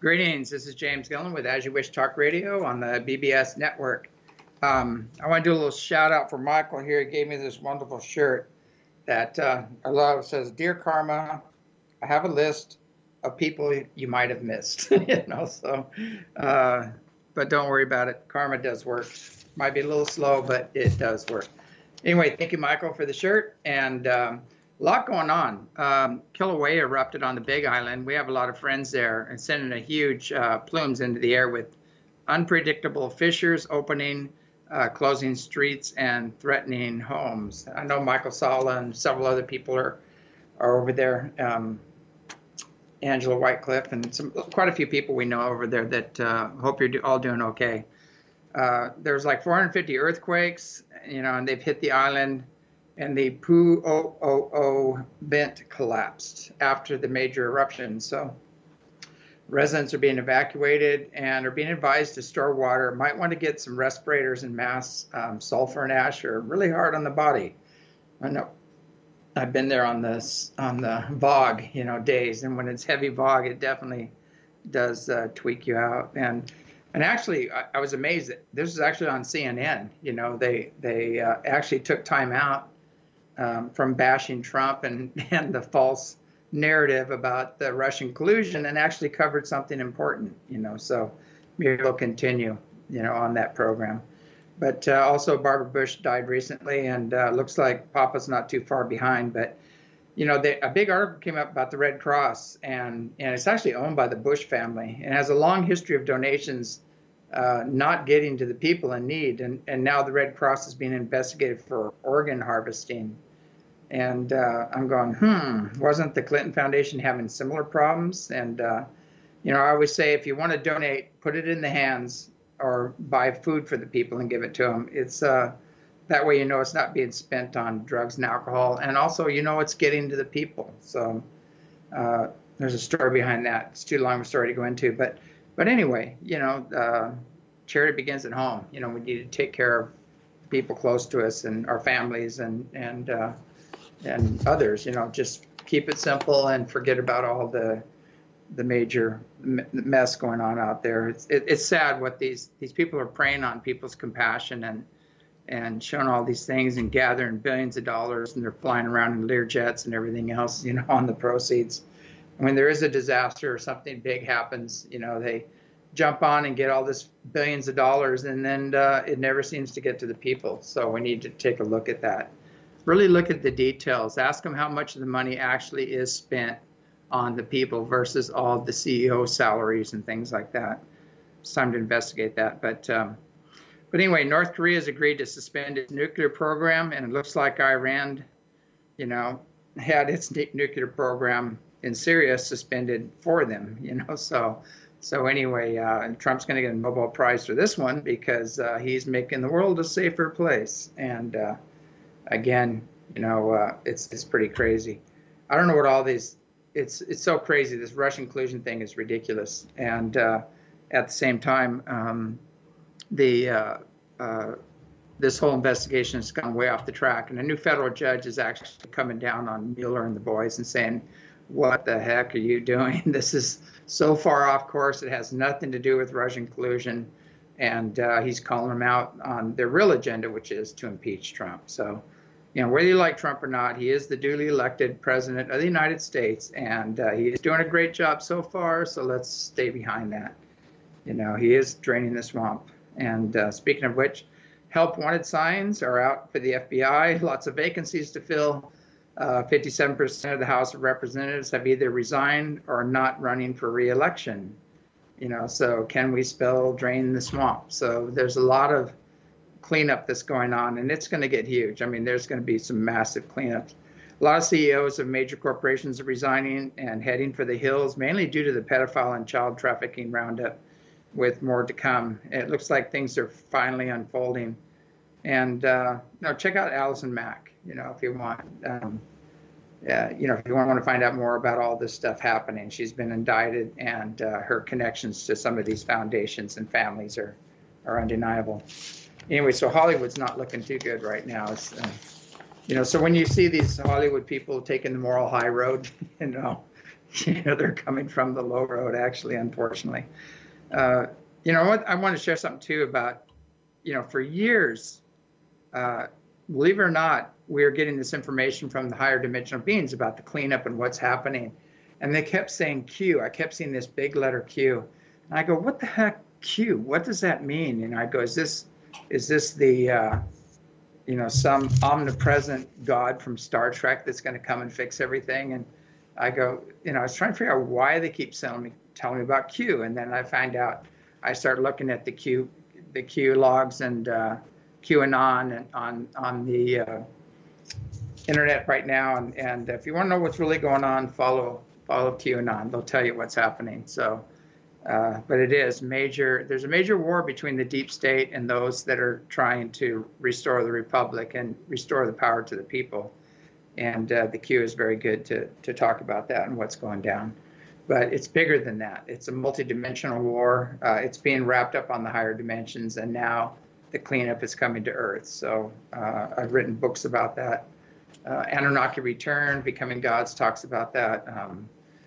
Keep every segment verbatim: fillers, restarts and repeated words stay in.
Greetings. This is James Gillen with As You Wish Talk Radio on the B B S network. Um, I want to do a little shout out for Michael here. He gave me this wonderful shirt that uh, I love. It says, "Dear Karma, I have a list of people you might have missed." you know, so, uh, but don't worry about it. Karma does work. Might be a little slow, but it does work. Anyway, thank you, Michael, for the shirt. And um, a lot going on. Um, Kilauea erupted on the Big Island. We have a lot of friends there and sending a huge uh, plumes into the air with unpredictable fissures opening, uh, closing streets, and threatening homes. I know Michael Sala and several other people are, are over there. Um, Angela Whitecliffe and some quite a few people we know over there that uh, hope you're do, all doing okay. Uh, there's like four hundred fifty earthquakes, you know, and they've hit the island. And the Pu'u'o'o vent collapsed after the major eruption. So residents are being evacuated and are being advised to store water. Might want to get some respirators and masks. Um, sulfur and ash are really hard on the body. I know I've been there on this on the V O G, you know, days, and when it's heavy V O G, it definitely does uh, tweak you out. And and actually, I, I was amazed that this is actually on C N N. You know, they they uh, actually took time out Um, from bashing Trump and, and the false narrative about the Russian collusion and actually covered something important, you know, so maybe we'll continue, you know, on that program. But uh, also Barbara Bush died recently and uh, looks like Papa's not too far behind. But, you know, they, a big article came up about the Red Cross and, and it's actually owned by the Bush family and has a long history of donations uh, not getting to the people in need. And, and now the Red Cross is being investigated for organ harvesting. And uh, I'm going, hmm, wasn't the Clinton Foundation having similar problems? And, uh, you know, I always say if you want to donate, put it in the hands or buy food for the people and give it to them. It's uh, that way, you know, it's not being spent on drugs and alcohol. And also, you know, it's getting to the people. So uh, there's a story behind that. It's too long of a story to go into. But but anyway, you know, uh, charity begins at home. You know, we need to take care of people close to us and our families and, and, uh, and others, you know, just keep it simple and forget about all the the major mess going on out there. It's it, it's sad what these these people are preying on people's compassion and and showing all these things and gathering billions of dollars and they're flying around in Lear jets and everything else, you know, on the proceeds. When there is a disaster or something big happens, you know, they jump on and get all this billions of dollars and then uh, it never seems to get to the people. So we need to take a look at that. Really look at the details. Ask them how much of the money actually is spent on the people versus all the C E O salaries and things like that. It's time to investigate that. But um, but anyway, North Korea has agreed to suspend its nuclear program, and it looks like Iran, you know, had its nuclear program in Syria suspended for them. You know, so so anyway, uh, Trump's going to get a Nobel Prize for this one because uh, he's making the world a safer place. And uh, Again, you know, uh, it's it's pretty crazy. I don't know what all these. It's it's so crazy. This Russian collusion thing is ridiculous, and uh, at the same time, um, the uh, uh, this whole investigation has gone way off the track. And a new federal judge is actually coming down on Mueller and the boys and saying, "What the heck are you doing? This is so far off course. It has nothing to do with Russian collusion." And uh, he's calling them out on their real agenda, which is to impeach Trump. So, you know, whether you like Trump or not, he is the duly elected president of the United States, and uh, he is doing a great job so far. So let's stay behind that. You know, he is draining the swamp. And uh, speaking of which, help wanted signs are out for the F B I. Lots of vacancies to fill. Uh, fifty-seven percent of the House of Representatives have either resigned or not running for re-election. You know, so can we spell drain the swamp? So there's a lot of cleanup that's going on, and it's going to get huge. I mean, there's going to be some massive cleanups. A lot of C E Os of major corporations are resigning and heading for the hills, mainly due to the pedophile and child trafficking roundup, with more to come. It looks like things are finally unfolding. And, uh, you know, check out Allison Mack, you know, if you want. Um, Uh, you know, if you want to find out more about all this stuff happening, she's been indicted, and uh, her connections to some of these foundations and families are, are undeniable. Anyway, so Hollywood's not looking too good right now. It's, uh, you know, so when you see these Hollywood people taking the moral high road, you know, you know, they're coming from the low road, actually, unfortunately. Uh, you know what? I want to share something too about, you know, for years, uh, believe it or not, we were getting this information from the higher dimensional beings about the cleanup and what's happening. And they kept saying Q. I kept seeing this big letter Q. And I go, what the heck, Q? What does that mean? And I go, is this, is this the, uh, you know, some omnipresent God from Star Trek that's going to come and fix everything? And I go, you know, I was trying to figure out why they keep telling me, telling me about Q. And then I find out, I start looking at the Q, the Q logs and uh, QAnon and on, on the uh, internet right now. And, and if you want to know what's really going on, follow, follow QAnon. They'll tell you what's happening. So, uh, but it is major. There's a major war between the deep state and those that are trying to restore the republic and restore the power to the people. And uh, the Q is very good to, to talk about that and what's going down. But it's bigger than that. It's a multidimensional war. Uh, it's being wrapped up on the higher dimensions, and now the cleanup is coming to Earth. So uh, I've written books about that. Uh, Anunnaki Return, Becoming Gods talks about that. Um,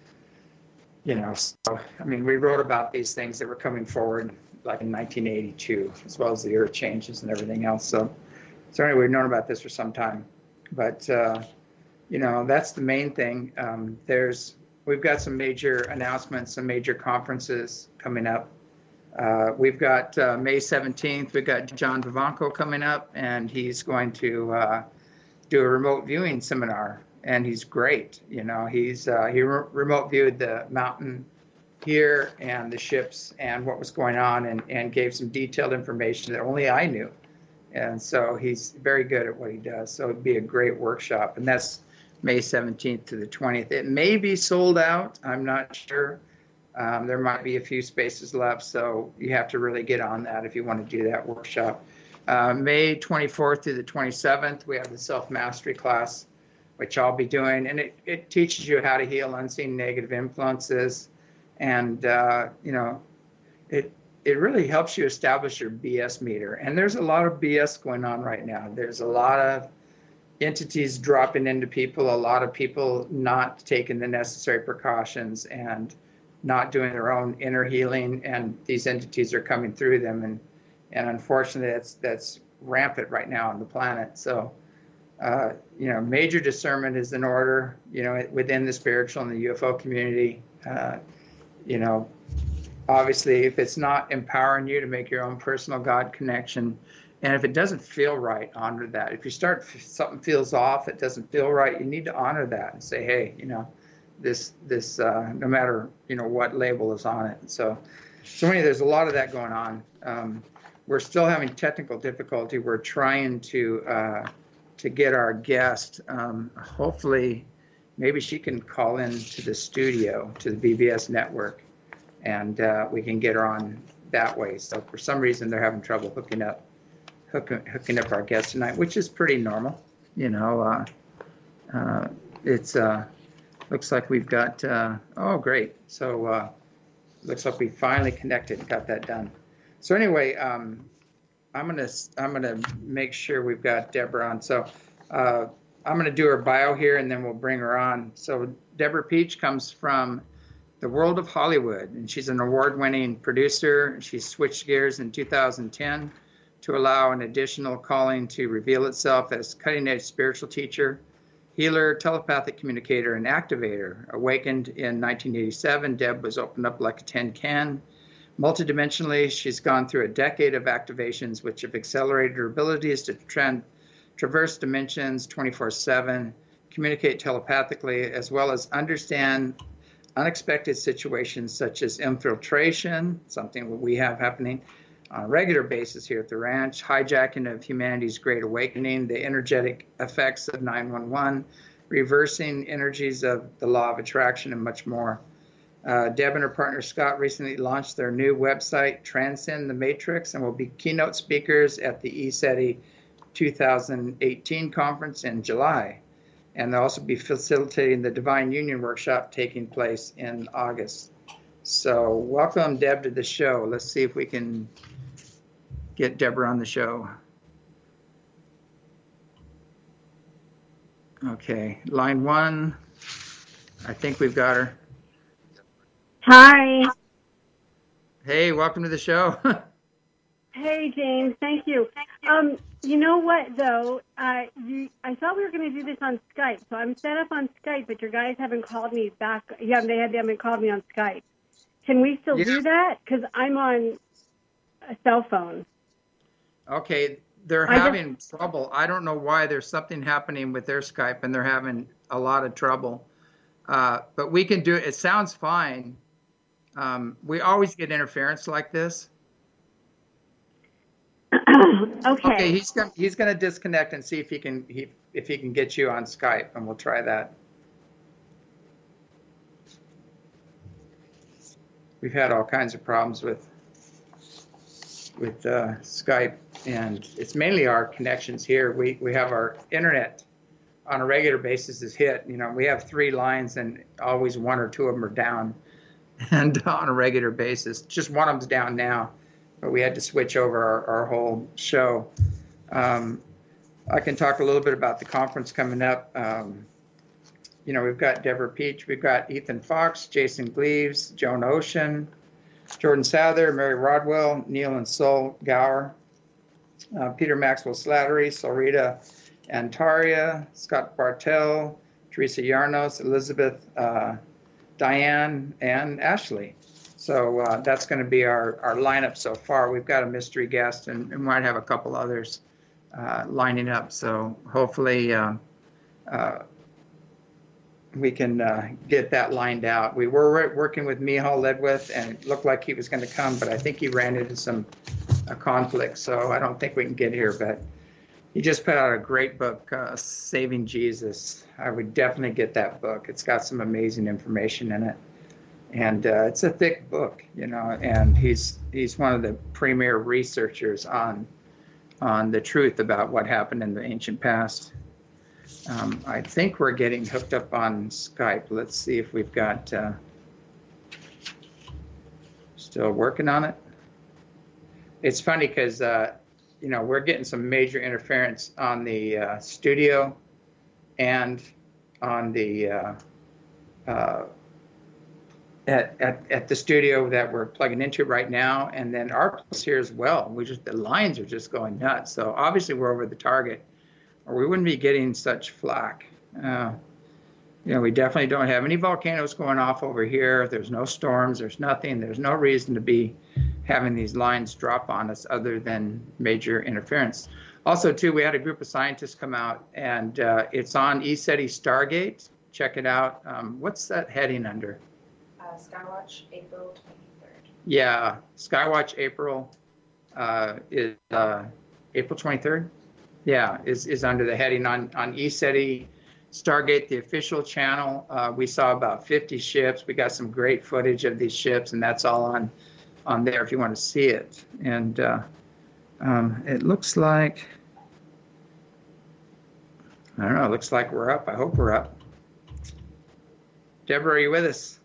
you know, so, I mean, we wrote about these things that were coming forward like in nineteen eighty-two, as well as the Earth changes and everything else. So, so anyway, we've known about this for some time. But, uh, you know, that's the main thing. Um, there's, we've got some major announcements, some major conferences coming up. Uh, we've got uh, May seventeenth, we've got John Vivanco coming up, and he's going to uh, do a remote viewing seminar. And he's great. You know, he's uh, he re- remote viewed the mountain here and the ships and what was going on, and, and gave some detailed information that only I knew. And so he's very good at what he does. So it'd be a great workshop. And that's May seventeenth to the twentieth. It may be sold out. I'm not sure. Um, there might be a few spaces left. So you have to really get on that if you want to do that workshop. Uh, May twenty-fourth to the twenty-seventh, we have the self-mastery class, which I'll be doing. And it, it teaches you how to heal unseen negative influences. And, uh, you know, it, it really helps you establish your B S meter. And there's a lot of B S going on right now. There's a lot of entities dropping into people, a lot of people not taking the necessary precautions and not doing their own inner healing, and these entities are coming through them. And, and unfortunately, that's, that's rampant right now on the planet. So, uh, you know, major discernment is in order, you know, within the spiritual and the U F O community. Uh, you know, obviously, if it's not empowering you to make your own personal God connection, and if it doesn't feel right, honor that. If you start, something feels off, it doesn't feel right, you need to honor that and say, hey, you know, this, this, uh, no matter, you know, what label is on it. So, so anyway, there's a lot of that going on. Um, we're still having technical difficulty. We're trying to, uh, to get our guest, um, hopefully, maybe she can call in to the studio, to the B B S network, and uh, we can get her on that way. So for some reason, they're having trouble hooking up, hooking, hooking up our guest tonight, which is pretty normal. You know, uh, uh, it's uh, looks like we've got, uh, oh, great. So uh, looks like we finally connected and got that done. So anyway, um, I'm gonna I'm gonna make sure we've got Deborah on. So uh, I'm gonna do her bio here, and then we'll bring her on. So Deborah Peach comes from the world of Hollywood, and she's an award-winning producer. She switched gears in two thousand ten to allow an additional calling to reveal itself as cutting-edge spiritual teacher, healer, telepathic communicator, and activator. Awakened in nineteen eighty-seven, Deb was opened up like a tin can. Multidimensionally, she's gone through a decade of activations which have accelerated her abilities to tra- traverse dimensions twenty-four seven, communicate telepathically, as well as understand unexpected situations such as infiltration, something we have happening on a regular basis here at the ranch, hijacking of humanity's great awakening, the energetic effects of nine one one, reversing energies of the law of attraction, and much more. Uh, Deb and her partner Scott recently launched their new website, Transcend the Matrix, and will be keynote speakers at the E SETI two thousand eighteen conference in July. And they'll also be facilitating the Divine Union workshop taking place in August. So welcome, Deb, to the show. Let's see if we can get Deborah on the show. Okay, line one. I think we've got her. Hi. Hey, welcome to the show. Hey, James. Thank you. Um, you know what, though? Uh, you, I thought we were going to do this on Skype, so I'm set up on Skype, but your guys haven't called me back. Yeah, they, had, they haven't called me on Skype. Can we still Yeah. do that? Because I'm on a cell phone. Okay, they're I having trouble. I don't know why. There's something happening with their Skype, and they're having a lot of trouble. Uh, but we can do it. It sounds fine. Um, we always get interference like this. Okay. Okay, he's gonna he's gonna disconnect and see if he can he if he can get you on Skype, and we'll try that. We've had all kinds of problems with with uh, Skype, and it's mainly our connections here. We we have our internet on a regular basis is hit. You know, we have three lines, and always one or two of them are down, and on a regular basis. Just one of them's down now, but we had to switch over our, our whole show. Um, I can talk a little bit about the conference coming up. Um, you know, we've got Deborah Peach, we've got Ethan Fox, Jason Gleaves, Joan Ocean, Jordan Souther, Mary Rodwell, Neil and Sol Gower, uh, Peter Maxwell Slattery, Solrita Antaria, Scott Bartell, Teresa Yarnos, Elizabeth, uh, Diane, and Ashley. So uh, that's going to be our, our lineup so far. We've got a mystery guest, and, and might have a couple others uh, lining up. So hopefully uh, uh, we can uh, get that lined out. We were working with Mihal Ledwith, and it looked like he was going to come, but I think he ran into some uh, conflict, so I don't think we can get here. But he just put out a great book, uh, Saving Jesus. I would definitely get that book. It's got some amazing information in it. And uh, it's a thick book, you know, and he's he's one of the premier researchers on on the truth about what happened in the ancient past. Um, I think we're getting hooked up on Skype. Let's see if we've got, uh, still working on it. It's funny because, uh, you know, we're getting some major interference on the uh, studio and on the uh, uh, At, at, at the studio that we're plugging into right now, and then our place here as well. We just the lines are just going nuts. So obviously we're over the target, or we wouldn't be getting such flack. Uh, you know, we definitely don't have any volcanoes going off over here. There's no storms. There's nothing. There's no reason to be having these lines drop on us other than major interference. Also, too, we had a group of scientists come out, and uh, it's on ECETI Stargate. Check it out. Um, what's that heading under? Uh, Skywatch, April twenty-third. Yeah, Skywatch April uh, is uh, April twenty-third. Yeah, is is under the heading on on ECETI Stargate, the official channel. Uh, we saw about fifty ships. We got some great footage of these ships, and that's all on on there if you want to see it. And uh, um, it looks like I don't know. It looks like we're up. I hope we're up. Deborah, are you with us?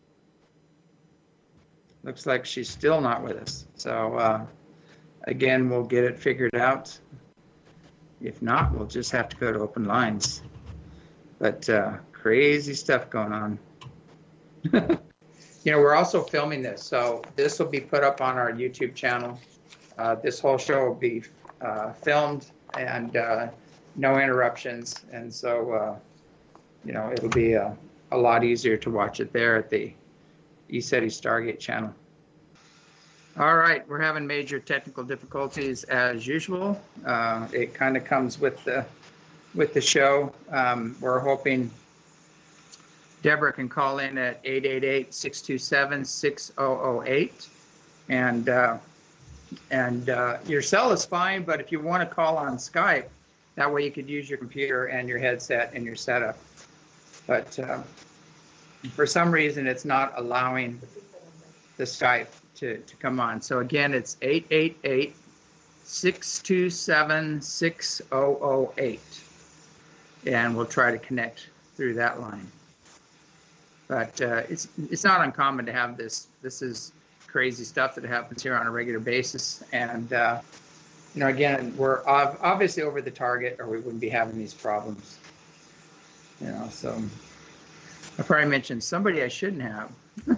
Looks like she's still not with us. So uh, again, we'll get it figured out. If not, we'll just have to go to open lines. But uh, crazy stuff going on. You know, we're also filming this, so this will be put up on our YouTube channel. Uh, this whole show will be uh, filmed and uh, no interruptions. And so, uh, you know, it'll be a, a lot easier to watch it there at the ECETI Stargate channel. All right, we're having major technical difficulties as usual. Uh, it kind of comes with the with the show. Um, we're hoping Deborah can call in at eight eight eight, six two seven, six zero zero eight, and uh, and uh, your cell is fine. But if you want to call on Skype, that way you could use your computer and your headset and your setup. But uh, for some reason, it's not allowing the Skype to, to come on. So again, it's eight eight eight, six two seven, six zero zero eight. And we'll try to connect through that line. But uh, it's it's not uncommon to have this. This is crazy stuff that happens here on a regular basis. And, uh, you know, again, we're obviously over the target or we wouldn't be having these problems. You know, so... I probably mentioned somebody I shouldn't have,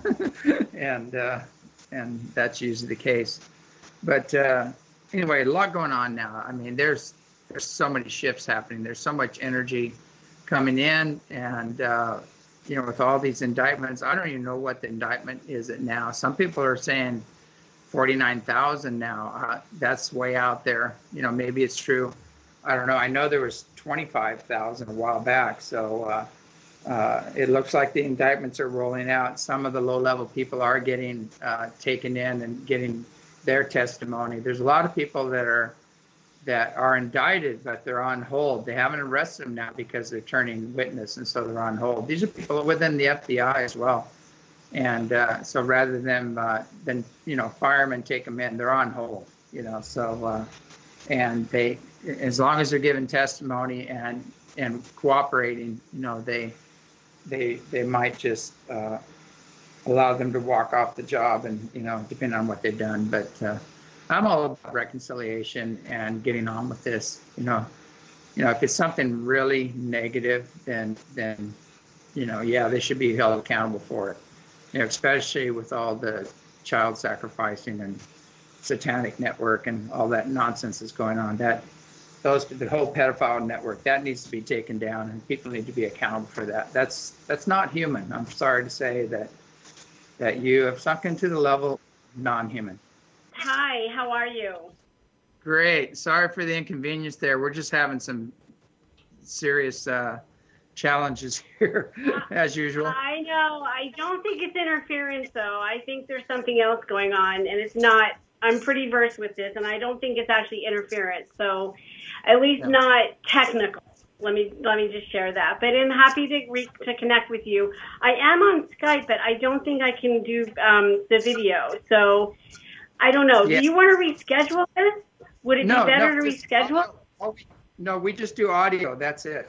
and uh, and that's usually the case. But uh, anyway, a lot going on now. I mean, there's there's so many shifts happening. There's so much energy coming in, and uh, you know, with all these indictments, I don't even know what the indictment is at now. Some people are saying forty-nine thousand now. Uh, that's way out there. You know, maybe it's true. I don't know. I know there was twenty-five thousand a while back. So uh, uh, it looks like the indictments are rolling out. Some of the low-level people are getting uh, taken in and getting their testimony. There's a lot of people that are that are indicted, but they're on hold. They haven't arrested them now because they're turning witness, and so they're on hold. These are people within the F B I as well. And uh, so rather than uh, than you know fire them and take them in, they're on hold. You know, so uh, and they, as long as they're giving testimony and and cooperating, you know, they they they might just uh, allow them to walk off the job, and you know, depending on what they've done. But uh, I'm all about reconciliation and getting on with this. You know, you know, if it's something really negative, then then you know, yeah, they should be held accountable for it. You know, especially with all the child sacrificing and satanic network and all that nonsense that's going on. That those the whole pedophile network, that needs to be taken down, and people need to be accountable for that. That's that's not human. I'm sorry to say that that you have sunk into the level of non-human. Hi, how are you? Great. Sorry for the inconvenience there. We're just having some serious uh, challenges here, as usual. I know. I don't think it's interference, though. I think there's something else going on, and it's not. I'm pretty versed with this, and I don't think it's actually interference. So, at least No. not technical. Let me let me just share that. But I'm happy to re- to connect with you. I am on Skype, but I don't think I can do um, the video. So, I don't know. Yeah. Do you want to reschedule this? Would it No, be better no, to just reschedule? audio. Oh, we- no, we just do audio. That's it.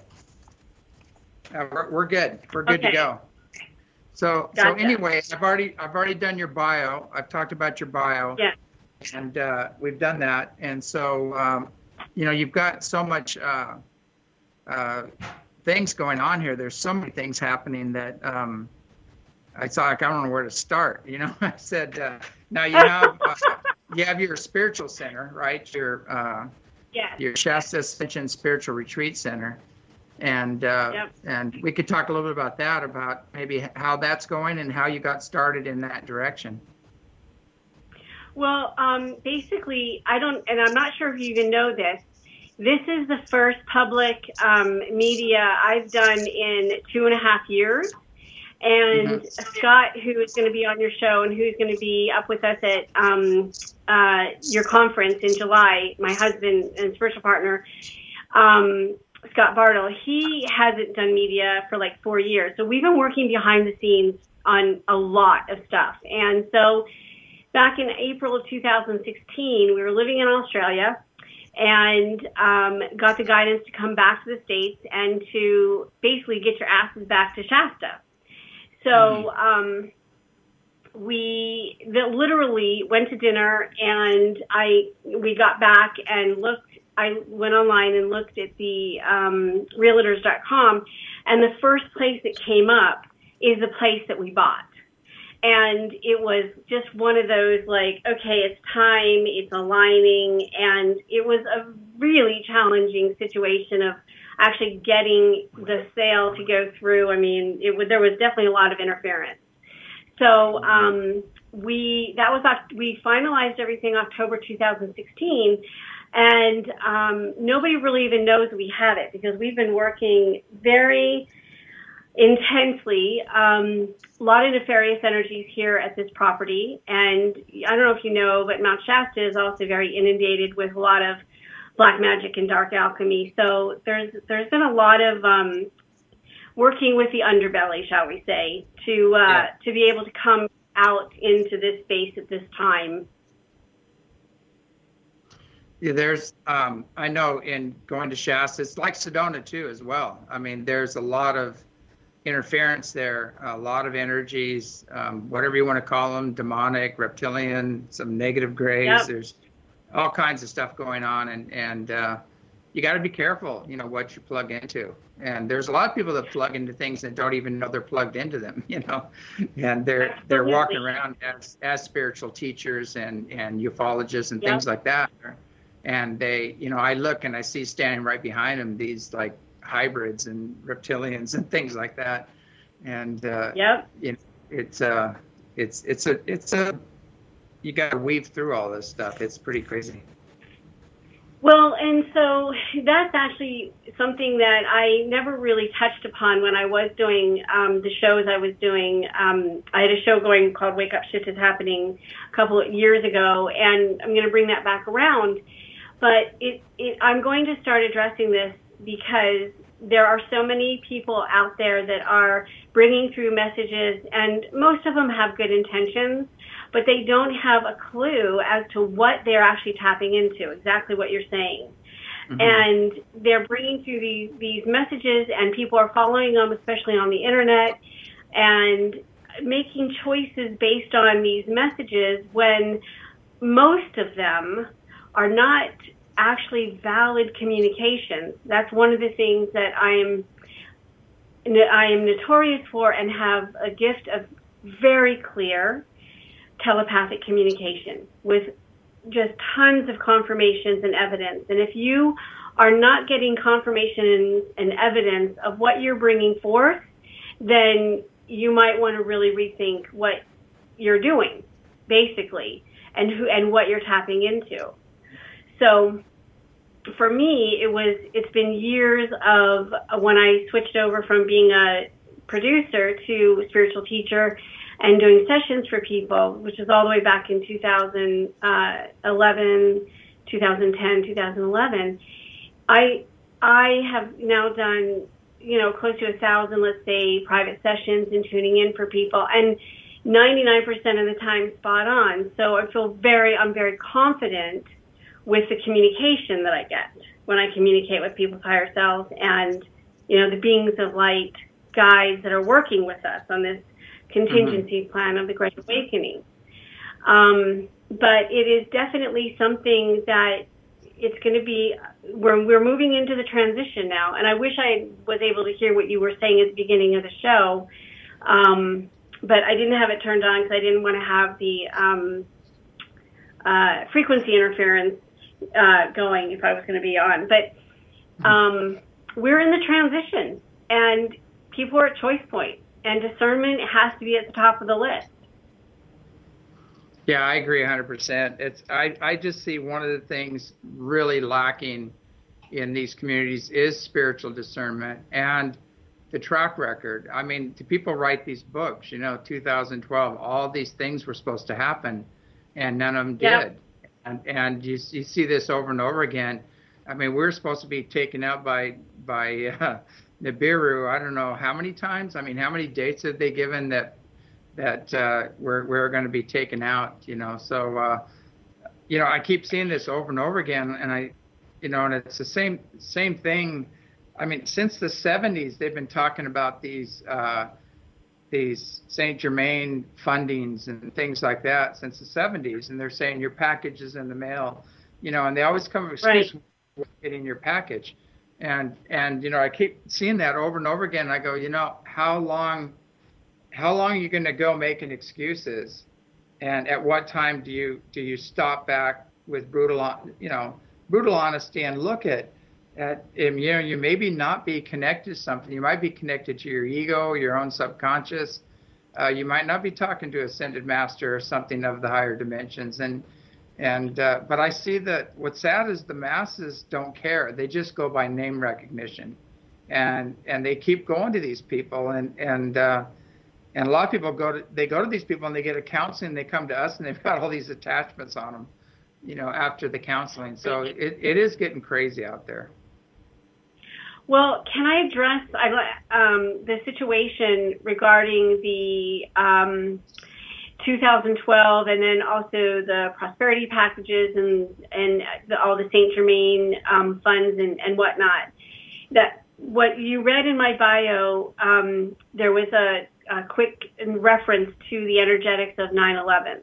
Uh, we're, we're good. We're good Okay. to go. So, so Gotcha. anyway, I've already I've already done your bio. I've talked about your bio. Yeah. And uh, we've done that. And so, um, you know, you've got so much uh, uh, things going on here. There's so many things happening that um, I saw like I don't know where to start. You know, I said uh, now you have uh, you have your spiritual center, right? Your uh, Yes. your Shasta Ascension Spiritual Retreat Center. And uh, Yep. and we could talk a little bit about that, about maybe how that's going and how you got started in that direction. Well, um, basically, I don't, and I'm not sure if you even know this. This is the first public um, media I've done in two and a half years. And Mhm. Scott, who is going to be on your show and who's going to be up with us at um, uh, your conference in July, my husband and spiritual partner, um, Scott Bartle, he hasn't done media for like four years. So we've been working behind the scenes on a lot of stuff. And so back in April of two thousand sixteen, we were living in Australia and um, got the guidance to come back to the States and to basically get your asses back to Shasta. So um, we the, literally went to dinner, and I we got back and looked. I went online and looked at the um, realtors dot com, and the first place that came up is the place that we bought. And it was just one of those like, okay, it's time, it's aligning, and it was a really challenging situation of actually getting the sale to go through. I mean, it was, there was definitely a lot of interference. So um, we that was we finalized everything October two thousand sixteen, and um, nobody really even knows we had it because we've been working very intensely. Um, a lot of nefarious energies here at this property, and I don't know if you know, but Mount Shasta is also very inundated with a lot of black magic and dark alchemy. So there's there's been a lot of um, working with the underbelly, shall we say, to uh, Yeah. to be able to come out into this space at this time. Yeah, there's, um, I know in going to Shasta, it's like Sedona too as well. I mean, there's a lot of interference there, a lot of energies, um, whatever you want to call them, demonic, reptilian, some negative grays. Yep. There's all kinds of stuff going on, and and uh, you got to be careful, you know, what you plug into. And there's a lot of people that plug into things that don't even know they're plugged into them, you know, and they're they're walking around as as spiritual teachers and and ufologists and Yep. things like that. And they, you know, I look and I see standing right behind them these like hybrids and reptilians and things like that. And uh, Yep. you know, it's uh, it's it's a it's a you got to weave through all this stuff. It's pretty crazy. Well, and so that's actually something that I never really touched upon when I was doing um, the shows I was doing. Um, I had a show going called Wake Up, Shit is Happening a couple of years ago, and I'm going to bring that back around. But it, it, I'm going to start addressing this because there are so many people out there that are bringing through messages, and most of them have good intentions, but they don't have a clue as to what they're actually tapping into, exactly what you're saying. Mm-hmm. And they're bringing through these, these messages, and people are following them, especially on the internet, and making choices based on these messages when most of them are not actually valid communications. That's one of the things that I am I am notorious for and have a gift of very clear telepathic communication with just tons of confirmations and evidence. And if you are not getting confirmation and, and evidence of what you're bringing forth, then you might want to really rethink what you're doing, basically, and who and what you're tapping into. So for me, it was, it's been years of when I switched over from being a producer to a spiritual teacher and doing sessions for people, which is all the way back in two thousand eleven, two thousand ten, two thousand eleven. I, I have now done, you know, close to a thousand, let's say, private sessions and tuning in for people, and ninety-nine percent of the time spot on. So I feel very, I'm very confident with the communication that I get when I communicate with people's higher selves and, you know, the beings of light guides that are working with us on this contingency mm-hmm. plan of the Great Awakening. Um, but it is definitely something that it's going to be, we're, we're moving into the transition now. And I wish I was able to hear what you were saying at the beginning of the show. Um, but I didn't have it turned on because I didn't want to have the um, uh, frequency interference Uh, going if I was going to be on. But um, we're in the transition, and people are at choice point, and discernment has to be at the top of the list. Yeah, I agree one hundred percent. It's I, I just see one of the things really lacking in these communities is spiritual discernment and the track record. I mean, do people write these books, you know, two thousand twelve, all these things were supposed to happen, and none of them did. Yep. And, and you, you see this over and over again. I mean, we're supposed to be taken out by by uh, Nibiru. I don't know how many times. I mean, how many dates have they given that that uh, we're we're going to be taken out? You know, so uh, you know, I keep seeing this over and over again, and I, you know, and it's the same same thing. I mean, since the seventies, they've been talking about these. Uh, these Saint Germain fundings and things like that since the seventies, and they're saying your package is in the mail, you know, and they always come with excuse right. getting your package. And, and, you know, I keep seeing that over and over again. I go, you know, how long, how long are you going to go making excuses? And at what time do you, do you stop back with brutal, you know, brutal honesty and look at, At, you know, you maybe not be connected to something. You might be connected to your ego, your own subconscious. Uh, you might not be talking to ascended master or something of the higher dimensions. And and uh, but I see that what's sad is the masses don't care. They just go by name recognition, and and they keep going to these people. And and uh, and a lot of people go to they go to these people and they get a counseling. They come to us and they've got all these attachments on them, you know, after the counseling. So it, it is getting crazy out there. Well, can I address um, the situation regarding the um, two thousand twelve and then also the prosperity packages and, and the, all the Saint Germain um, funds and, and whatnot? That what you read in my bio, um, there was a, a quick reference to the energetics of nine eleven.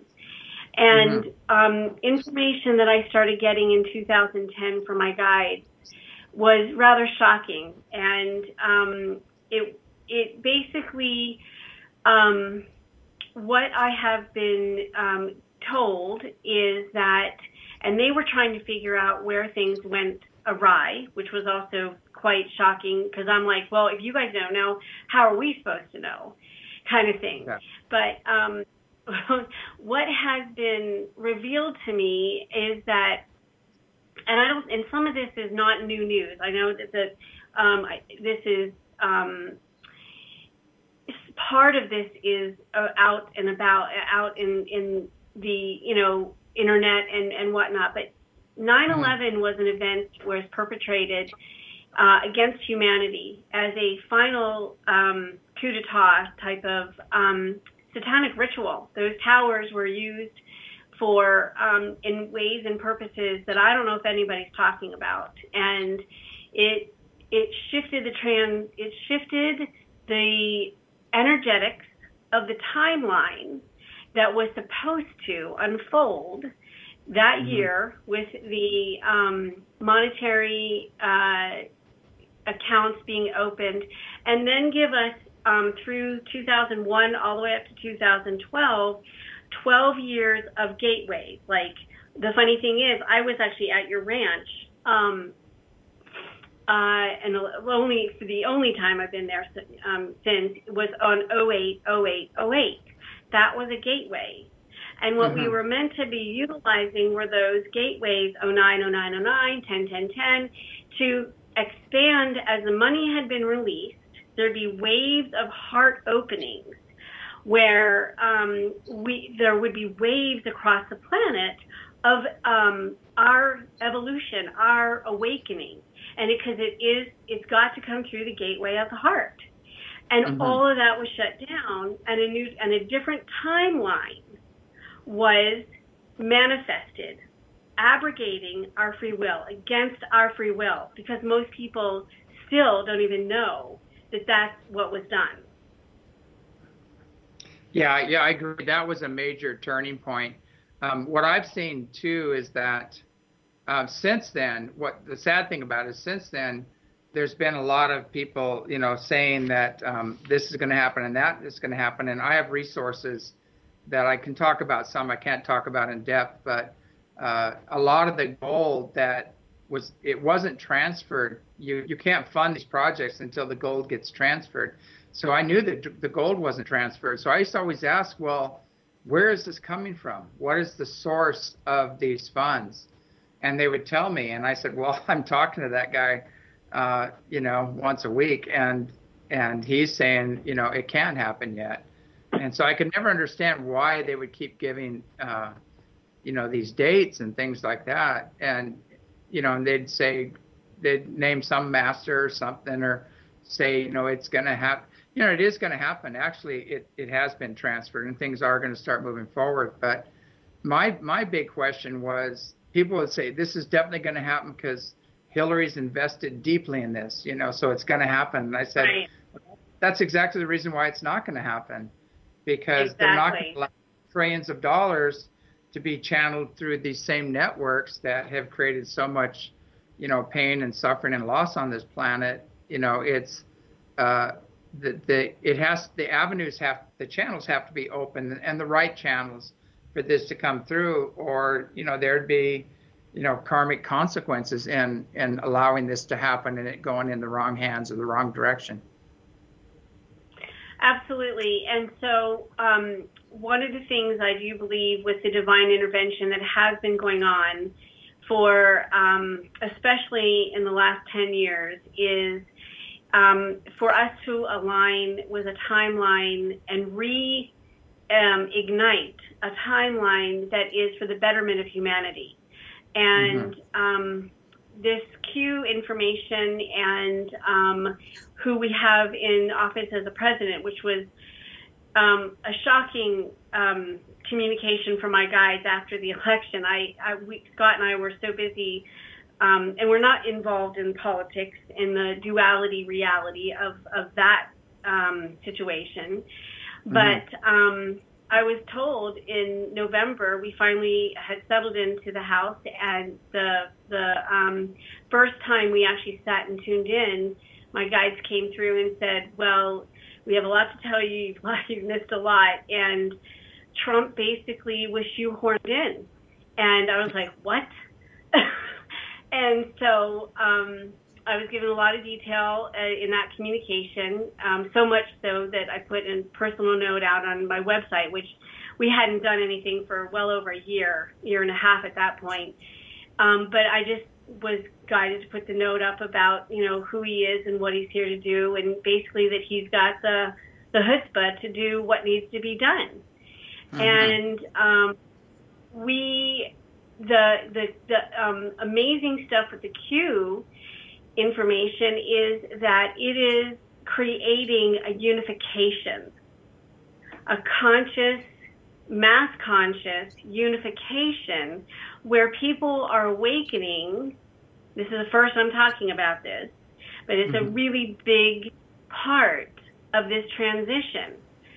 And mm-hmm. um, information that I started getting in two thousand ten from my guides was rather shocking. And um, it it basically, um, what I have been um, told is that, and they were trying to figure out where things went awry, which was also quite shocking, because I'm like, well, if you guys don't know, how are we supposed to know, kind of thing. Yeah. But um, what has been revealed to me is that, and I don't, and some of this is not new news. I know that, that um, I, this is, um, part of this is uh, out and about, out in, in the, you know, internet and, and whatnot. But nine eleven mm-hmm. was an event where it's perpetrated uh, against humanity as a final um, coup d'etat type of um, satanic ritual. Those towers were used for um, in ways and purposes that I don't know if anybody's talking about, and it it shifted the trans it shifted the energetics of the timeline that was supposed to unfold that mm-hmm. year with the um, monetary uh, accounts being opened, and then give us um, through two thousand one all the way up to two thousand twelve, twelve years of gateways. Like, the funny thing is, I was actually at your ranch, um, uh, and only for the only time I've been there um, since was on oh eight, oh eight, oh eight. That was a gateway. And what mm-hmm. we were meant to be utilizing were those gateways, oh nine, oh nine, oh nine, ten, ten, ten, to expand as the money had been released. There'd be waves of heart openings where um, we there would be waves across the planet of um, our evolution, our awakening. And because it, it is, it's got to come through the gateway of the heart. And mm-hmm. all of that was shut down, and a new and a different timeline was manifested, abrogating our free will, against our free will, because most people still don't even know that that's what was done. Yeah, yeah, I agree. That was a major turning point. Um, what I've seen too is that uh, since then, what the sad thing about it is since then, there's been a lot of people, you know, saying that um, this is going to happen and that is going to happen. And I have resources that I can talk about. Some I can't talk about in depth, but uh, a lot of the gold that was, it wasn't transferred. You you can't fund these projects until the gold gets transferred. So I knew that the gold wasn't transferred. So I used to always ask, well, where is this coming from? What is the source of these funds? And they would tell me, and I said, well, I'm talking to that guy, uh, you know, once a week, and and he's saying, you know, it can't happen yet. And so I could never understand why they would keep giving, uh, you know, these dates and things like that. And, you know, and they'd say, they'd name some master or something, or say, you know, it's going to happen. You know, it is going to happen. Actually, it, it has been transferred, and things are going to start moving forward. But my my big question was, people would say, this is definitely going to happen because Hillary's invested deeply in this, you know, so it's going to happen. And I said, right. That's exactly the reason why it's not going to happen, because exactly. They're not going to allow trillions of dollars to be channeled through these same networks that have created so much, you know, pain and suffering and loss on this planet. You know, it's uh, the the it has the avenues have the channels have to be open, and the right channels for this to come through, or you know, there'd be, you know, karmic consequences in in allowing this to happen and it going in the wrong hands or the wrong direction. Absolutely. And so um, one of the things I do believe with the divine intervention that has been going on for, um, especially in the last ten years, is um, for us to align with a timeline and re um, ignite a timeline that is for the betterment of humanity. And mm-hmm. um, this Q information and um, who we have in office as a president, which was um, a shocking um, communication from my guides after the election. I, I we, Scott and I were so busy, um, and we're not involved in politics, in the duality reality of, of that um, situation. Mm-hmm. But um, I was told in November we finally had settled into the house, and the the um, first time we actually sat and tuned in, my guides came through and said, "Well, we have a lot to tell you. You've, you've missed a lot, and Trump basically was shoehorned in." And I was like, "What?" And so um, I was given a lot of detail uh, in that communication, um, so much so that I put a personal note out on my website, which we hadn't done anything for well over a year, year and a half at that point. Um, but I just was guided to put the note up about, you know, who he is and what he's here to do, and basically that he's got the the chutzpah to do what needs to be done. Mm-hmm. And um, we, the the the um, amazing stuff with the Q information is that it is creating a unification, a conscious, mass conscious unification where people are awakening. This is the first I'm talking about this, but it's mm-hmm. a really big part of this transition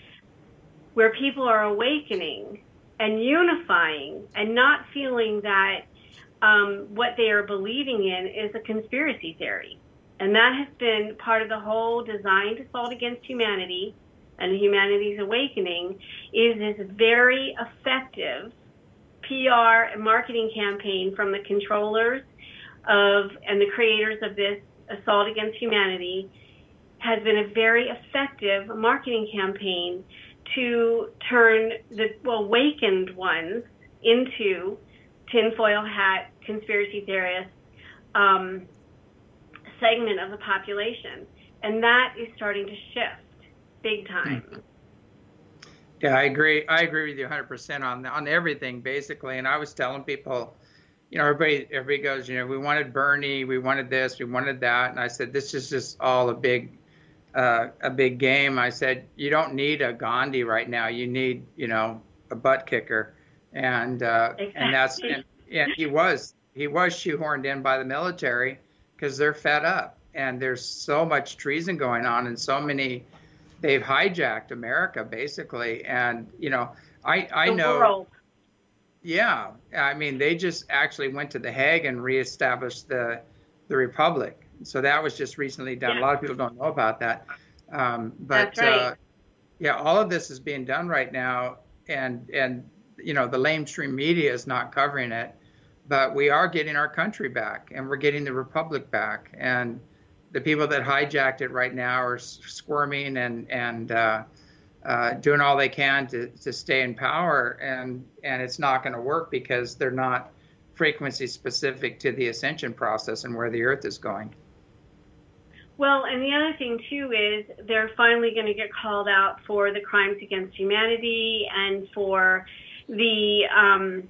where people are awakening and unifying and not feeling that um, what they are believing in is a conspiracy theory. And that has been part of the whole Designed Assault Against Humanity and Humanity's Awakening, is this very effective P R and marketing campaign from the controllers of and the creators of this assault against humanity has been a very effective marketing campaign to turn the awakened ones into tinfoil hat conspiracy theorists um, segment of the population. And that is starting to shift big time. Yeah, I agree. I agree with you one hundred percent on on everything, basically. And I was telling people, you know, everybody everybody goes, you know, we wanted Bernie, we wanted this, we wanted that. And I said, this is just all a big uh, a big game. I said, you don't need a Gandhi right now. You need, you know, a butt kicker. And uh, exactly. and that's and, and he was he was shoehorned in by the military because they're fed up, and there's so much treason going on, and so many. They've hijacked America basically, and you know, I I the know. World. Yeah, I mean, they just actually went to The Hague and reestablished the the republic. So that was just recently done. Yeah. A lot of people don't know about that, um, but That's right. uh, yeah, all of this is being done right now, and and you know, the mainstream media is not covering it, but we are getting our country back, and we're getting the republic back, and the people that hijacked it right now are squirming and and uh, uh, doing all they can to, to stay in power, and and it's not going to work because they're not frequency specific to the ascension process and where the Earth is going. Well, and the other thing too is they're finally going to get called out for the crimes against humanity and for the um,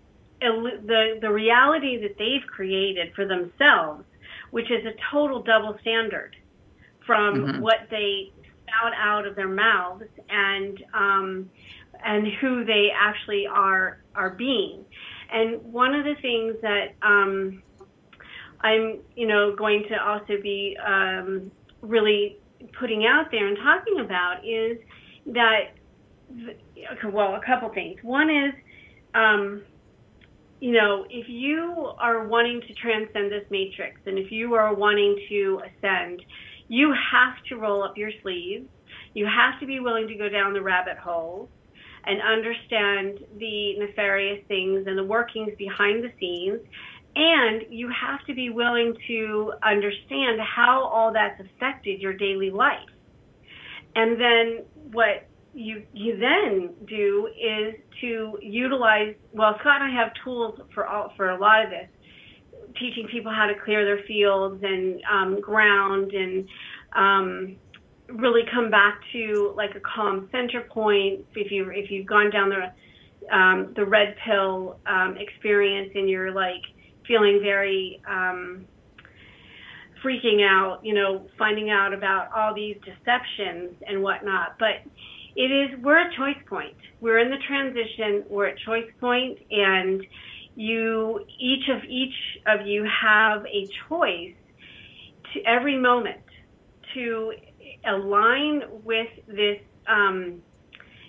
the the reality that they've created for themselves, which is a total double standard from mm-hmm. what they spout out of their mouths and um, and who they actually are are being. And one of the things that um, I'm, you know, going to also be um, really putting out there and talking about is that, well, a couple things. One is, um, you know, if you are wanting to transcend this matrix and if you are wanting to ascend, you have to roll up your sleeves. You have to be willing to go down the rabbit hole and understand the nefarious things and the workings behind the scenes. And you have to be willing to understand how all that's affected your daily life. And then what you you then do is to utilize, well, Scott and I have tools for all, for a lot of this, teaching people how to clear their fields and um, ground and um, really come back to like a calm center point. If you if you've gone down the um, the red pill um, experience and you're like feeling very um, freaking out, you know, finding out about all these deceptions and whatnot. But it is, we're at choice point. We're in the transition. We're at choice point, and you, each of each of you have a choice to every moment to align with this, um,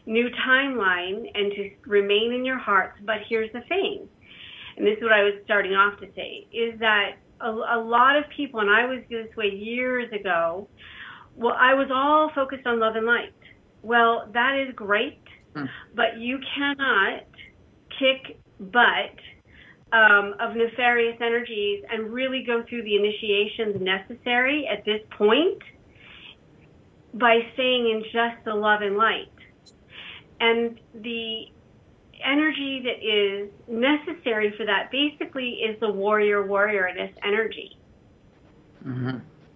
new timeline and to remain in your hearts. But here's the thing, and this is what I was starting off to say, is that a, a lot of people, and I was this way years ago, well, I was all focused on love and light. Well, that is great, mm. but you cannot kick butt um, of nefarious energies and really go through the initiations necessary at this point by staying in just the love and light. And the energy that is necessary for that basically is the warrior warriorness energy. Mm-hmm.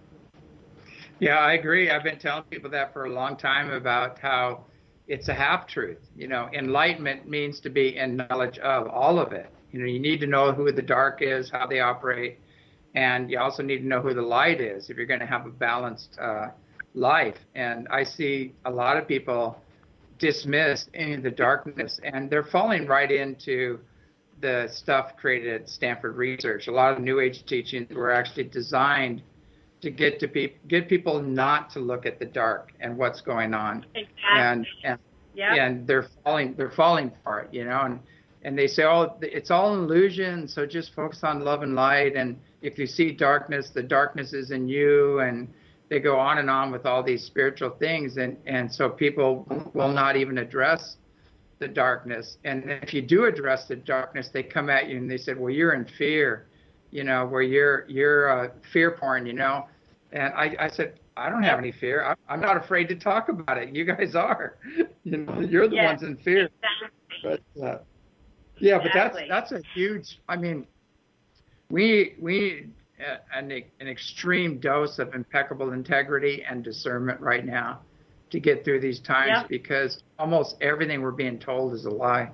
Yeah, I agree. I've been telling people that for a long time about how it's a half-truth. You know, enlightenment means to be in knowledge of all of it. You know, you need to know who the dark is, how they operate, and you also need to know who the light is if you're going to have a balanced uh, life. And I see a lot of people dismiss any of the darkness, and they're falling right into the stuff created at Stanford Research. A lot of New Age teachings were actually designed to get to pe- get people not to look at the dark and what's going on. Exactly. And and yep. and they're falling they're falling for it, you know. And and they say, oh, it's all an illusion, so just focus on love and light. And if you see darkness, the darkness is in you. And they go on and on with all these spiritual things, and and so people will not even address the darkness. And if you do address the darkness, they come at you and they say, well, you're in fear, you know, where you're you're uh, fear porn, you know. And I, I said, I don't have any fear. I'm, I'm not afraid to talk about it. You guys are. You know, you're the yes, ones in fear. Exactly. But uh, yeah, exactly. but that's that's a huge. I mean, we we need an an extreme dose of impeccable integrity and discernment right now to get through these times, yep. because almost everything we're being told is a lie.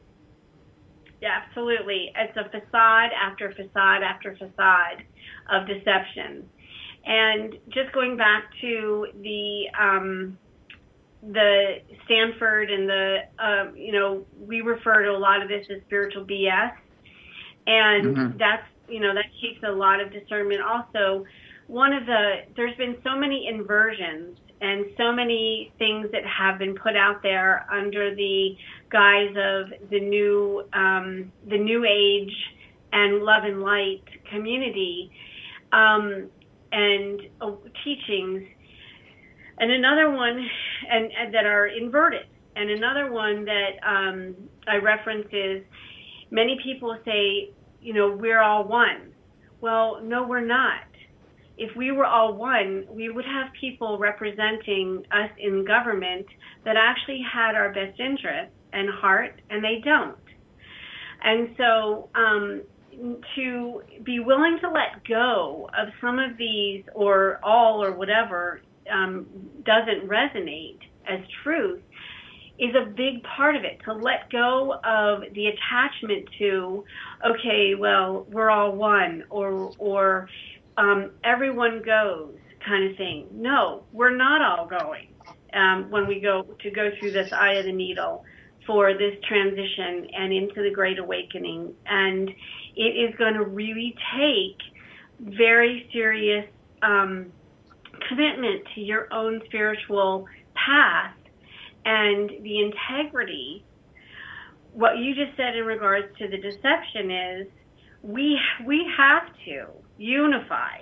Yeah, absolutely. It's a facade after facade after facade of deception. And just going back to the um, the Stanford and the, uh, you know, we refer to a lot of this as spiritual B S. And mm-hmm. that's, you know, that takes a lot of discernment. Also, one of the, there's been so many inversions and so many things that have been put out there under the guise of the new, um, the new age and love and light community. Um, and uh, teachings, and another one and, and that are inverted. And another one that um, I reference is many people say, you know, we're all one. Well, no, we're not. If we were all one, we would have people representing us in government that actually had our best interests and heart, and they don't. And so, um, to be willing to let go of some of these or all or whatever um, doesn't resonate as truth is a big part of it. To let go of the attachment to, okay, well, we're all one, or or um, everyone goes kind of thing. No, we're not all going um, when we go to go through this eye of the needle for this transition and into the Great Awakening. And it is going to really take very serious um, commitment to your own spiritual path and the integrity. What you just said in regards to the deception is we we have to unify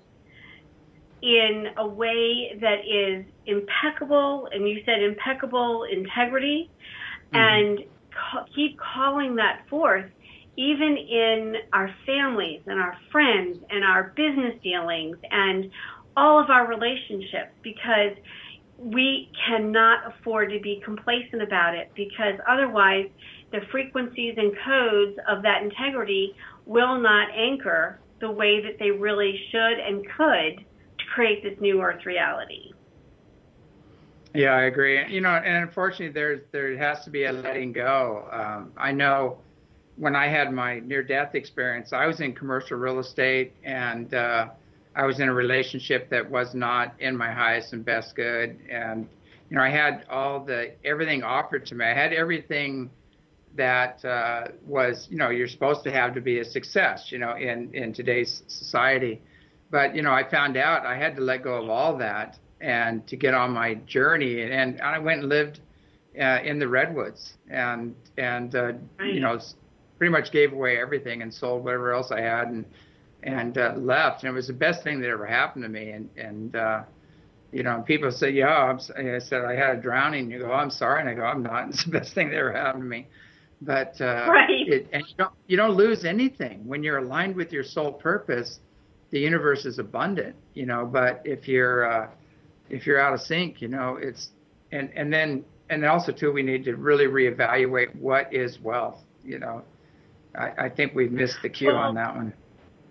in a way that is impeccable, and you said impeccable integrity, mm-hmm. and ca- keep calling that forth even in our families and our friends and our business dealings and all of our relationships, because we cannot afford to be complacent about it, because otherwise the frequencies and codes of that integrity will not anchor the way that they really should and could to create this new earth reality. Yeah, I agree. You know, and unfortunately there's there has to be a letting go. Um, I know when I had my near-death experience, I was in commercial real estate, and uh, I was in a relationship that was not in my highest and best good. And, you know, I had all the, everything offered to me. I had everything that uh, was, you know, you're supposed to have to be a success, you know, in, in today's society. But, you know, I found out I had to let go of all that and to get on my journey. And I went and lived uh, in the redwoods, and and uh, Right. you know, s- pretty much gave away everything and sold whatever else I had, and and uh, left. And it was the best thing that ever happened to me. And and uh, you know, people say, yeah, I'm, s- I said I had a drowning. You go, I'm sorry, and I go, I'm not. It's the best thing that ever happened to me. But uh, Right. it, and you don't you don't lose anything when you're aligned with your soul purpose. The universe is abundant, you know. But if you're uh, if you're out of sync, you know, it's and and then and also too, we need to really reevaluate what is wealth. You know, I, I think we've missed the cue Well, on that one.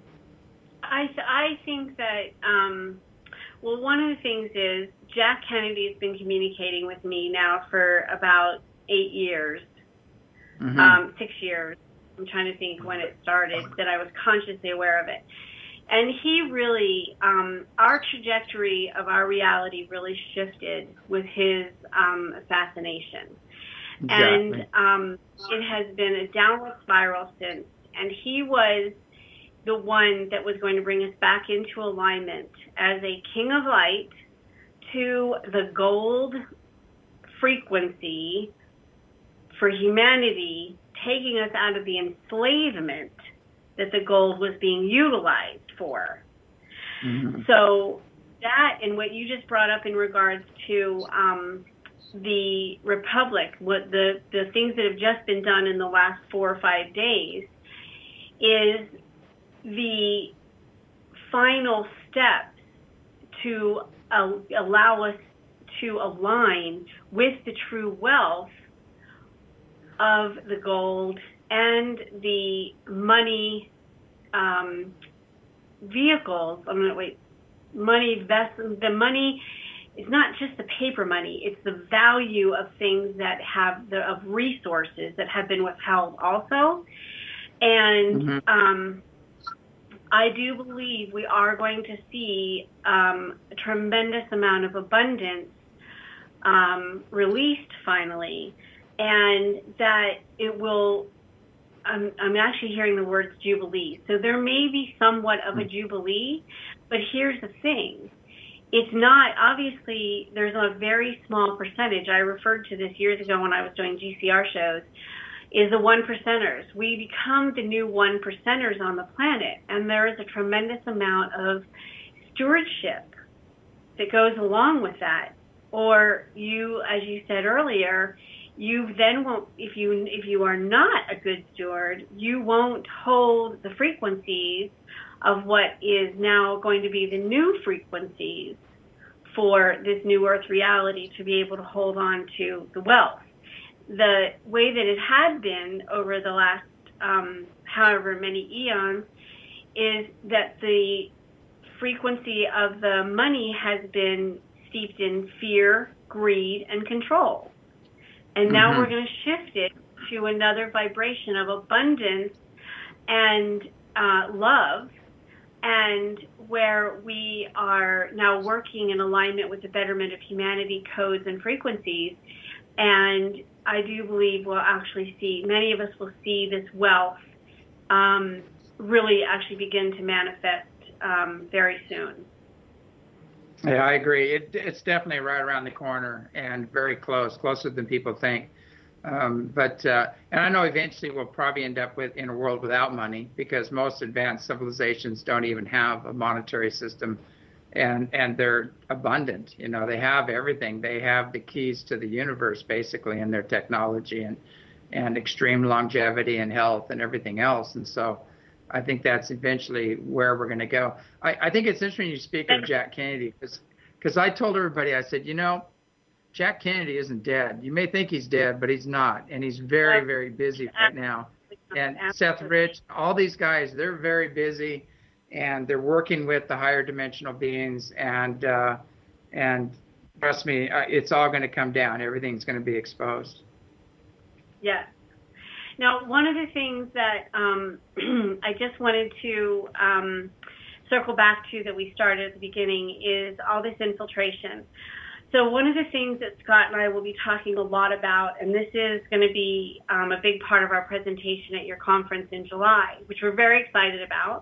I, th- I think that, um, well, one of the things is Jack Kennedy has been communicating with me now for about eight years, Mm-hmm. um, six years. I'm trying to think when it started, that I was consciously aware of it. And he really, um, our trajectory of our reality really shifted with his um, assassination. Exactly. And um, it has been a downward spiral since. And he was the one that was going to bring us back into alignment as a king of light to the gold frequency for humanity, taking us out of the enslavement that the gold was being utilized for. Mm-hmm. So that and what you just brought up in regards to um, the Republic, what the, the things that have just been done in the last four or five days, is the final steps to uh, allow us to align with the true wealth of the gold and the money um, vehicles. I'm going to wait. Money vest. The money is not just the paper money. It's the value of things that have the of resources that have been withheld also. And Mm-hmm. um, I do believe we are going to see um, a tremendous amount of abundance um, released finally, and that it will. I'm, I'm actually hearing the words jubilee. So there may be somewhat of a jubilee, but here's the thing. It's not, obviously, there's a very small percentage. I referred to this years ago when I was doing G C R shows, is the one percenters. We become the new one percenters on the planet, and there is a tremendous amount of stewardship that goes along with that. Or you, as you said earlier, you then won't, if you if you are not a good steward, you won't hold the frequencies of what is now going to be the new frequencies for this new earth reality to be able to hold on to the wealth. The way that it had been over the last um, however many eons is that the frequency of the money has been steeped in fear, greed, and control. And now Mm-hmm. we're going to shift it to another vibration of abundance and uh, love, and where we are now working in alignment with the betterment of humanity codes and frequencies. And I do believe we'll actually see, many of us will see this wealth um, really actually begin to manifest um, very soon. Yeah, I agree. It, it's definitely right around the corner and very close, closer than people think. Um, but uh, and I know eventually we'll probably end up with in a world without money, because most advanced civilizations don't even have a monetary system, and and they're abundant. You know, they have everything. They have the keys to the universe basically in their technology and and extreme longevity and health and everything else. And so I think that's eventually where we're going to go. I, I think it's interesting you speak of Jack Kennedy, because because I told everybody, I said, you know, Jack Kennedy isn't dead. You may think he's dead, but he's not. And he's very, very busy right now. And Seth Rich, all these guys, they're very busy, and they're working with the higher dimensional beings. And uh, and trust me, it's all going to come down. Everything's going to be exposed. Yes. Now, one of the things that um, I just wanted to um, circle back to that we started at the beginning is all this infiltration. So one of the things that Scott and I will be talking a lot about, and this is going to be um, a big part of our presentation at your conference in July, which we're very excited about,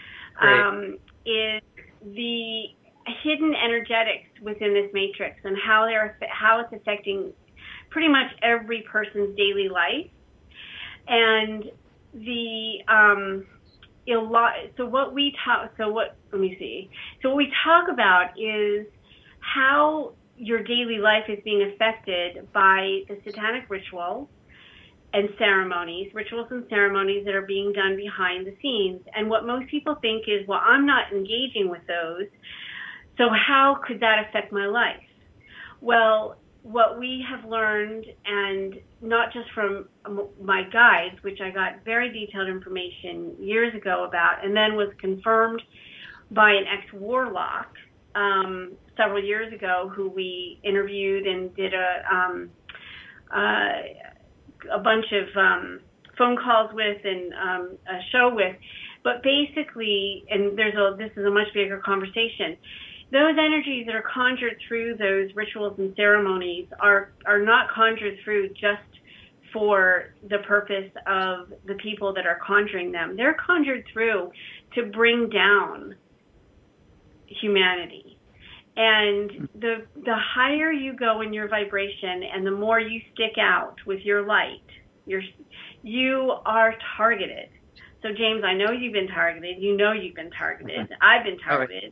um, is the hidden energetics within this matrix and how they're how it's affecting pretty much every person's daily life. And the um, a lot. So what we talk. So what? Let me see. So what we talk about is how your daily life is being affected by the satanic rituals and ceremonies, rituals and ceremonies that are being done behind the scenes. And what most people think is, well, I'm not engaging with those, so how could that affect my life? Well, what we have learned, and not just from my guides, which I got very detailed information years ago about, and then was confirmed by an ex-warlock um, several years ago, who we interviewed and did a um, uh, a bunch of um, phone calls with and um, a show with. But basically, and there's a this is a much bigger conversation. Those energies that are conjured through those rituals and ceremonies are are not conjured through just for the purpose of the people that are conjuring them. They're conjured through to bring down humanity. And the the higher you go in your vibration and the more you stick out with your light, you're, you are targeted. So, James, I know you've been targeted. You know you've been targeted. I've been targeted.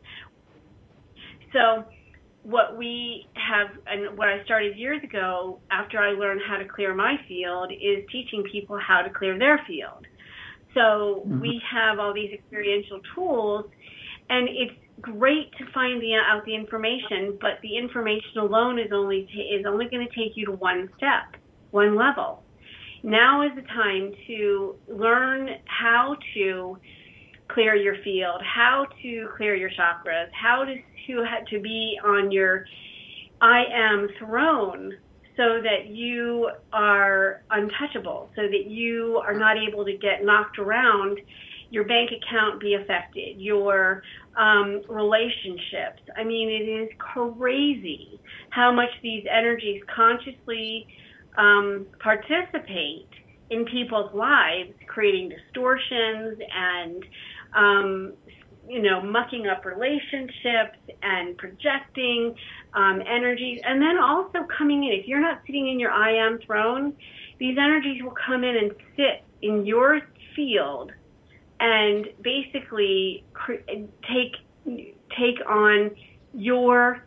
So what we have, and what I started years ago after I learned how to clear my field, is teaching people how to clear their field. So mm-hmm. we have all these experiential tools, and it's great to find the, out the information, but the information alone is only ta- is only going to take you to one step, one level. Now is the time to learn how to clear your field, how to clear your chakras, how to to, to be on your I am throne, so that you are untouchable, so that you are not able to get knocked around, your bank account be affected, your um, relationships. I mean, it is crazy how much these energies consciously um, participate in people's lives, creating distortions and, um, you know, mucking up relationships and projecting um, energies. And then also coming in, if you're not sitting in your I am throne, these energies will come in and sit in your field and basically take take on your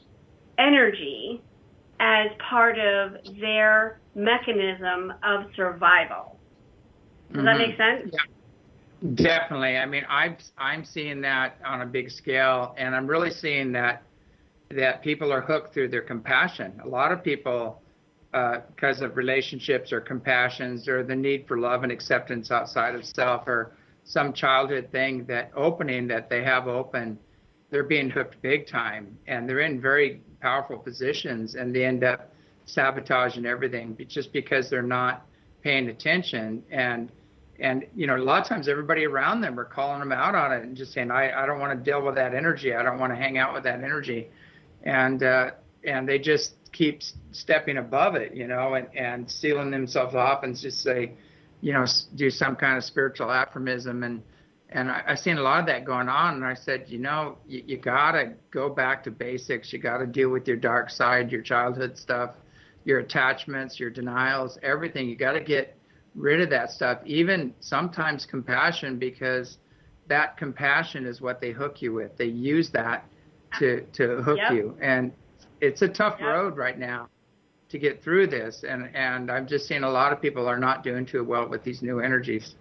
energy as part of their mechanism of survival. Does mm-hmm. that make sense? Yeah, definitely. I mean, I'm I'm seeing that on a big scale, and I'm really seeing that that people are hooked through their compassion. A lot of people, uh, because of relationships or compassions or the need for love and acceptance outside of self, or some childhood thing, that opening that they have open, they're being hooked big time, and they're in very powerful positions, and they end up sabotaging everything just because they're not paying attention. And and you know, a lot of times everybody around them are calling them out on it and just saying, I, I don't want to deal with that energy, I don't want to hang out with that energy, and uh, and they just keep stepping above it, you know, and, and sealing themselves off and just say, you know, do some kind of spiritual aphorism. And and I, I've seen a lot of that going on. And I said, you know, you, you got to go back to basics. You got to deal with your dark side, your childhood stuff, your attachments, your denials, everything. You got to get rid of that stuff, even sometimes compassion, because that compassion is what they hook you with. They use that to, to hook yep. you. And it's a tough yep. road right now to get through this, and and I'm just seeing a lot of people are not doing too well with these new energies.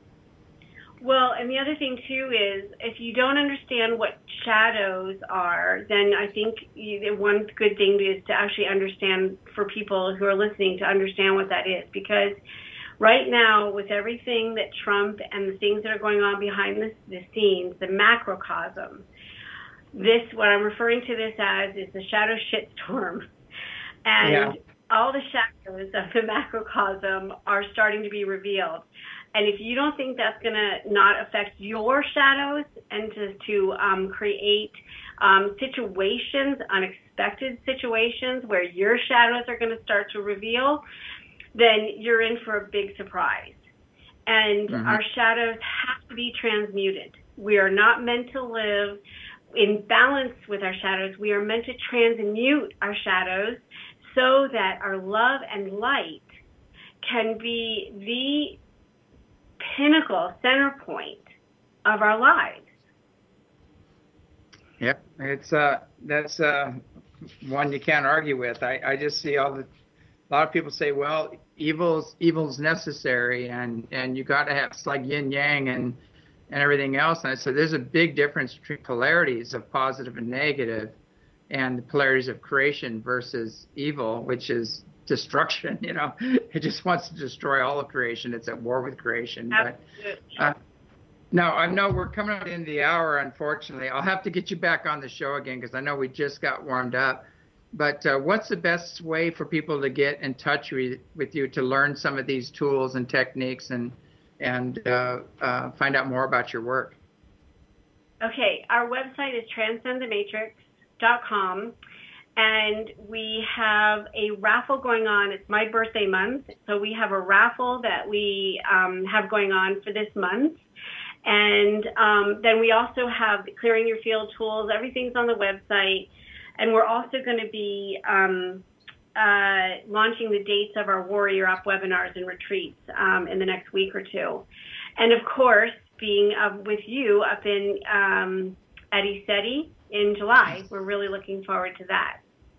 Well, and the other thing too is, if you don't understand what shadows are, then I think you, one good thing is to actually understand, for people who are listening, to understand what that is. Because right now, with everything that Trump and the things that are going on behind the, the scenes, the macrocosm, this, what I'm referring to this as, is the shadow shitstorm. And yeah. all the shadows of the macrocosm are starting to be revealed. And if you don't think that's going to not affect your shadows and to, to um, create um, situations, unexpected situations where your shadows are going to start to reveal, then you're in for a big surprise. And mm-hmm. our shadows have to be transmuted. We are not meant to live in balance with our shadows. We are meant to transmute our shadows so that our love and light can be the pinnacle center point of our lives. Yep, it's uh that's uh one you can't argue with. I, I just see all the a lot of people say, well, evil's evil's necessary, and and you got to have, it's like yin yang and and everything else. And I said there's a big difference between polarities of positive and negative, and the polarities of creation versus evil, which is destruction. You know, it just wants to destroy all of creation. It's at war with creation. Absolutely. But uh, now I know we're coming up in the hour. Unfortunately, I'll have to get you back on the show again because I know we just got warmed up. But uh, what's the best way for people to get in touch with, with you to learn some of these tools and techniques and and uh, uh, find out more about your work? Okay, our website is transcend the matrix dot com, and we have a raffle going on. It's my birthday month, so we have a raffle that we um, have going on for this month. And um, then we also have the Clearing Your Field tools. Everything's on the website. And we're also going to be um, uh, launching the dates of our Warrior Up webinars and retreats um, in the next week or two. And of course, being uh, with you up in um, at ECETI in July, we're really looking forward to that.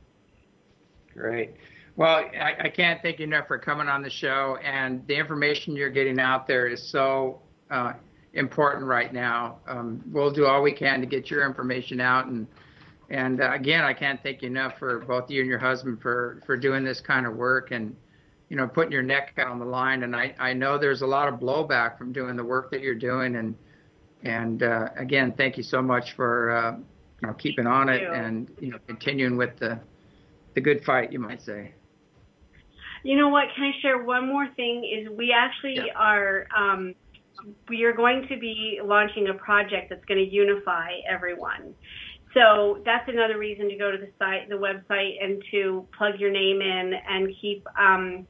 Great. Well, I, I can't thank you enough for coming on the show, and the information you're getting out there is so uh, important right now. Um, we'll do all we can to get your information out, and And uh, again, I can't thank you enough for both you and your husband for, for doing this kind of work and, you know, putting your neck out on the line. And I, I know there's a lot of blowback from doing the work that you're doing. And, and uh, again, thank you so much for, uh, you know, keeping on it and, you know, continuing with the, the good fight, you might say. You know what? Can I share one more thing? Is we actually yeah. are, um, we are going to be launching a project that's going to unify everyone. So that's another reason to go to the site, the website, and to plug your name in and keep um,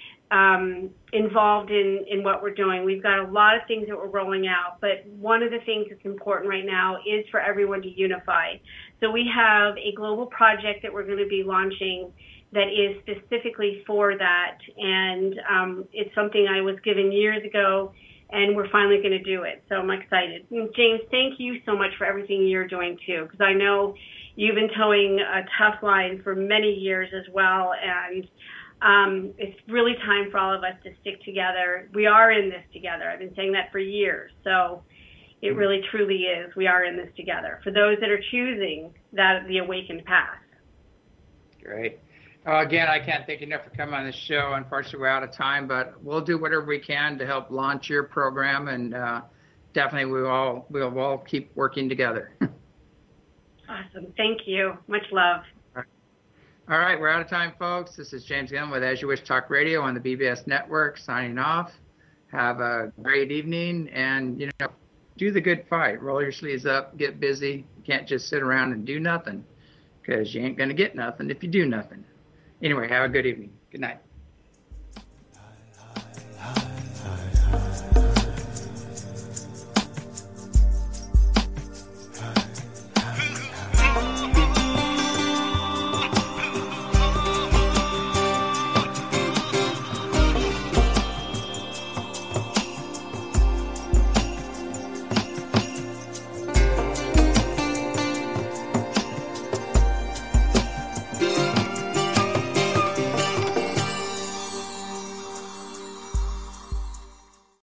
um, involved in, in what we're doing. We've got a lot of things that we're rolling out, but one of the things that's important right now is for everyone to unify. So we have a global project that we're going to be launching that is specifically for that, and um, it's something I was given years ago, and we're finally going to do it. So I'm excited. And James, thank you so much for everything you're doing too, because I know you've been towing a tough line for many years as well, and um, it's really time for all of us to stick together. We are in this together. I've been saying that for years. So it really truly is. We are in this together. For those that are choosing that the awakened path. Great. Uh, again, I can't thank you enough for coming on this show. Unfortunately, we're out of time, but we'll do whatever we can to help launch your program, and uh, definitely we all we'll all keep working together. Awesome. Thank you. Much love. All right. all right, we're out of time, folks. This is James Gillen with As You Wish Talk Radio on the B B S Network, signing off. Have a great evening, and you know, do the good fight. Roll your sleeves up, get busy. You can't just sit around and do nothing, because you ain't going to get nothing if you do nothing. Anyway, have a good evening. Good night.